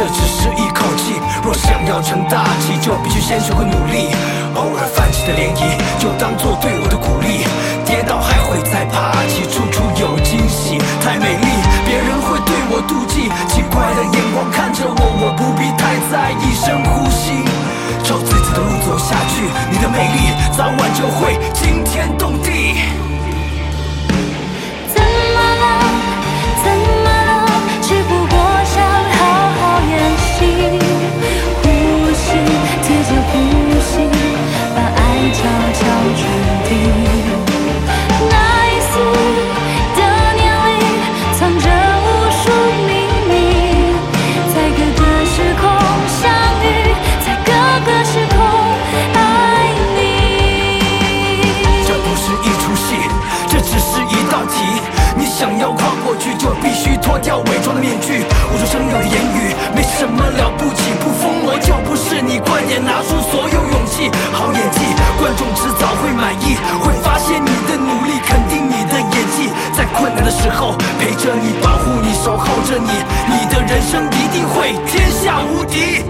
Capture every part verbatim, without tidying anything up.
这只是一口气。若想要成大器，就必须先学会努力。偶尔泛起的涟漪，就当作对我的鼓励。跌倒还会再爬起，处处有惊喜。太美丽，别人会对我妒忌。奇怪的眼光看着我，我不必太在意。深呼吸，照自己的路走下去。你的美丽早晚就会惊天动地。 怎么了？怎么了？只不过想好好演戏，呼吸，贴着呼吸，把爱悄悄传递。那一丝的年里，藏着无数秘密，在各个时空相遇，在各个时空爱你。 这不是一出戏，这只是一道题。你想要跨过去，就必须脱掉伪装的面具。无中生有的言语，没什么了不起。不疯魔就不是你，快点拿出所有勇气。好演技，观众迟早会满意，会发现你的努力，肯定你的演技。在困难的时候陪着你，保护你，守候着你，你的人生一定会天下无敌。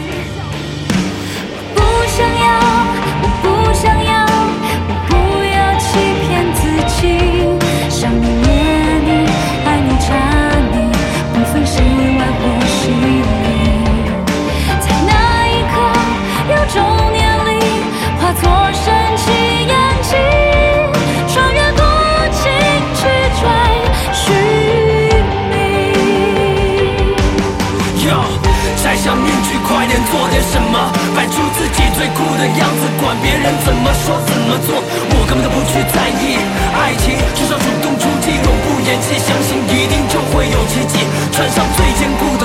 不想要，我不想要，我不要欺骗自己。想你念你，爱你查你，不分是外或是里。在那一刻，有种念力化作神奇演技，穿越古今去追寻你。 要摘下面具，快点做点什么，摆出自己最酷的样子，管别人怎么说怎么做，我根本都不去在意。爱情至少主动出击，永不言弃，相信一定就会有奇迹。穿上最坚固